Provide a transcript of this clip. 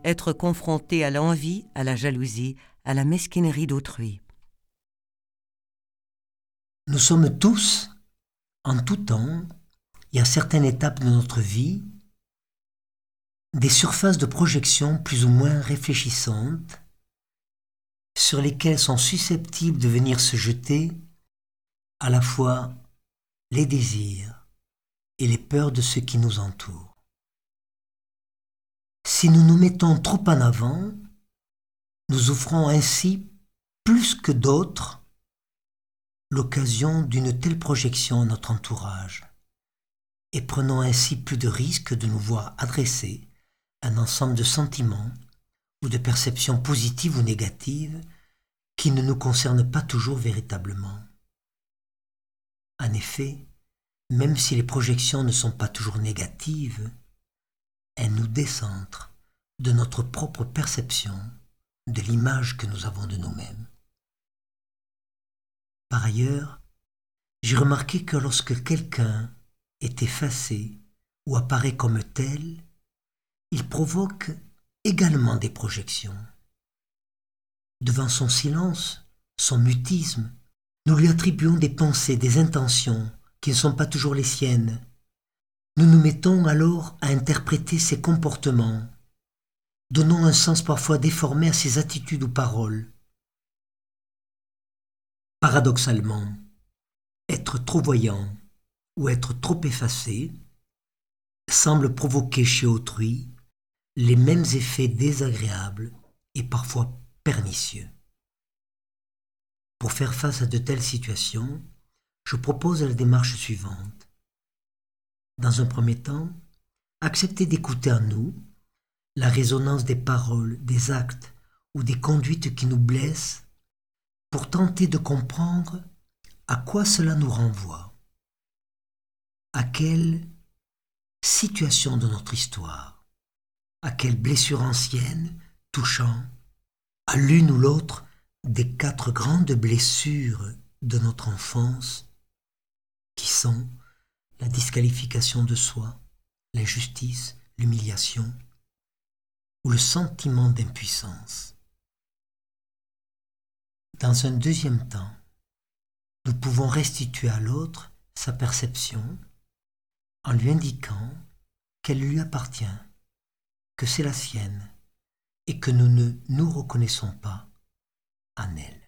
être confronté à l'envie, à la jalousie, à la mesquinerie d'autrui. Nous sommes tous, en tout temps et à certaines étapes de notre vie, des surfaces de projection plus ou moins réfléchissantes sur lesquelles sont susceptibles de venir se jeter à la fois les désirs et les peurs de ceux qui nous entourent. Si nous nous mettons trop en avant, nous offrons ainsi, plus que d'autres, l'occasion d'une telle projection à notre entourage et prenons ainsi plus de risques de nous voir adresser un ensemble de sentiments ou de perceptions positives ou négatives qui ne nous concernent pas toujours véritablement. En effet, même si les projections ne sont pas toujours négatives, elles nous décentrent de notre propre perception de l'image que nous avons de nous-mêmes. Par ailleurs, j'ai remarqué que lorsque quelqu'un est effacé ou apparaît comme tel, il provoque également des projections. Devant son silence, son mutisme, nous lui attribuons des pensées, des intentions qui ne sont pas toujours les siennes. Nous nous mettons alors à interpréter ses comportements, donnant un sens parfois déformé à ses attitudes ou paroles. Paradoxalement, être trop voyant ou être trop effacé semble provoquer chez autrui les mêmes effets désagréables et parfois pernicieux. Pour faire face à de telles situations, je propose la démarche suivante. Dans un premier temps, accepter d'écouter en nous la résonance des paroles, des actes ou des conduites qui nous blessent pour tenter de comprendre à quoi cela nous renvoie, à quelle situation de notre histoire, à quelle blessure ancienne touchant à l'une ou l'autre des 4 grandes blessures de notre enfance qui sont la disqualification de soi, l'injustice, l'humiliation ou le sentiment d'impuissance. Dans un deuxième temps, nous pouvons restituer à l'autre sa perception en lui indiquant qu'elle lui appartient, que c'est la sienne et que nous ne nous reconnaissons pas en elle.